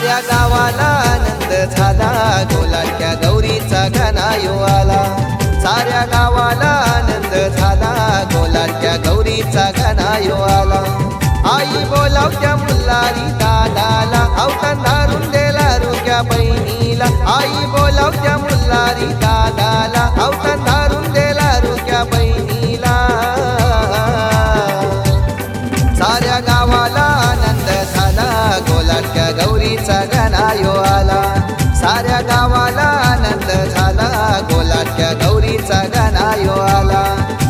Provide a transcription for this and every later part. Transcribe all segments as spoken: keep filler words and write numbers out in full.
साऱ्या गावाला आनंद झाला, गोलाटक्या गौरीचा गणायो आला. साऱ्या गावाला आनंद झाला, गोलाटक्या गौरीचा गणायो आला. आई बोलावत्या मुल्लारी दादाला, अवतान धारून देला रुक्या बहिणीला. आई बोलावत्या मुल्लारी दादाला, अवतान धारून देला रुक्या बहिणीला. साऱ्या गावाला आनंद झाला, गोलाटक्या गौरीचा गणायो आला. साऱ्या गावाला आनंद झाला, गोलाटक्या गौरीचा गणायो आला.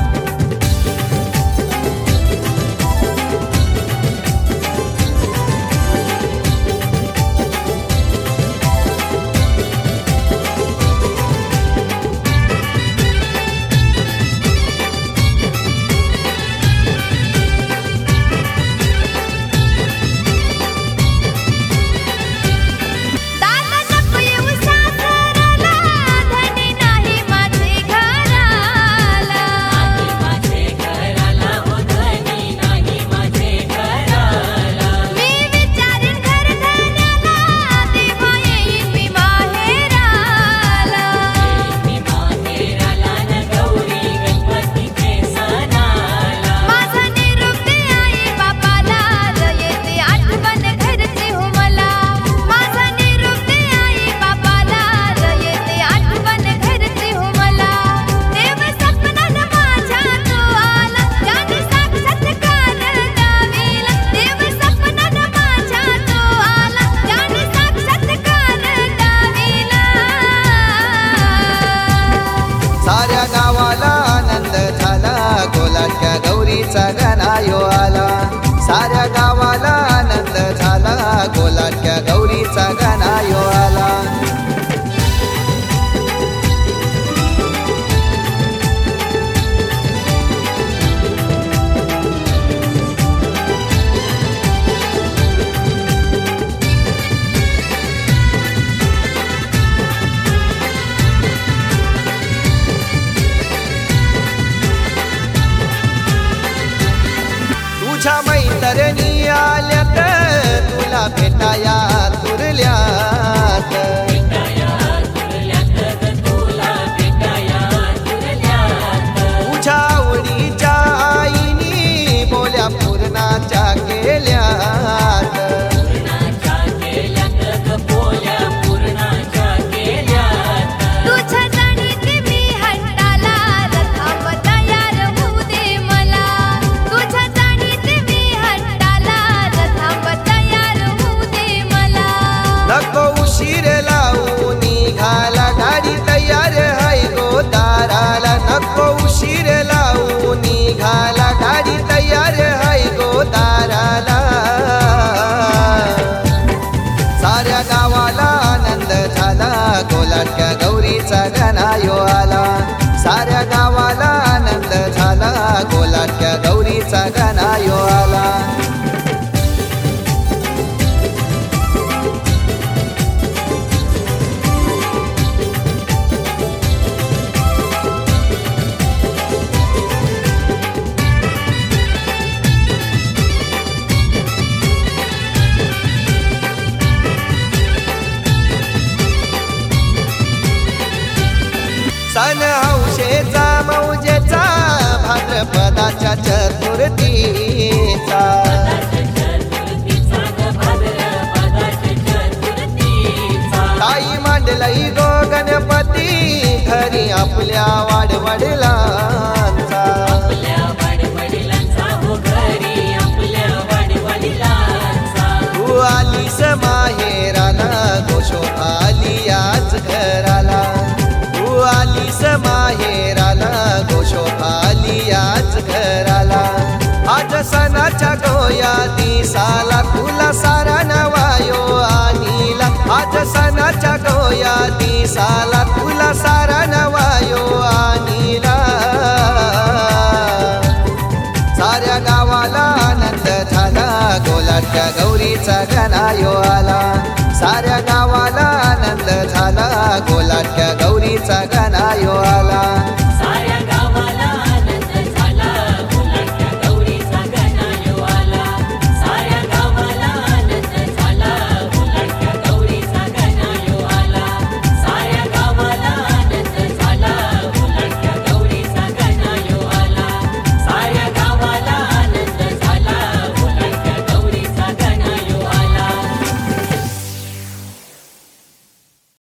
साऱ्या गावाला आनंद झाला, गोलाटक्या गौरीचा गणायो आला. साऱ्या गावाला आनंद झाला, गोलाटक्या गौरीचा गणायो आला. तुझ्या मैत्रिणी आल्यात, तुला भेटाया तुरल्यात. तुझ्या आवडीच्या आईनी बोल्या पूर्णाच्या केल्यात. नको उशीर लावू निघाला, गाडी तयार हाय गो दाराला. नको उशीर लावू निघाला, गाडी तयार हाय गो दाराला. साऱ्या गावाला आनंद झाला, गोलाटक्या गौरीचा गणायो आला. साऱ्या गावाला आनंद झाला, गोलाटक्या गौरीचा गणायो आला. सण हौशेचा मौजेचा, भाद्रपदाच्या चतुर्थीचा. ताई मांडलई गो गणपती, घरी आपल्या वाडवडिलांचा. तू आलीस माहेराला, गोशोभा आली आज घराला. तू आलीस माहेराला, गोशोभा आली आज घराला. आज सणाच्या गोया दिसाला, तुला सारा नवायो आणीला. आज सणाच्या गोया दिसाला, तुला सारा नवायो आणीला. साऱ्या गावाला आनंद झाला, गोलाटक्या गौरीचा गणायो आला. साऱ्या गावाला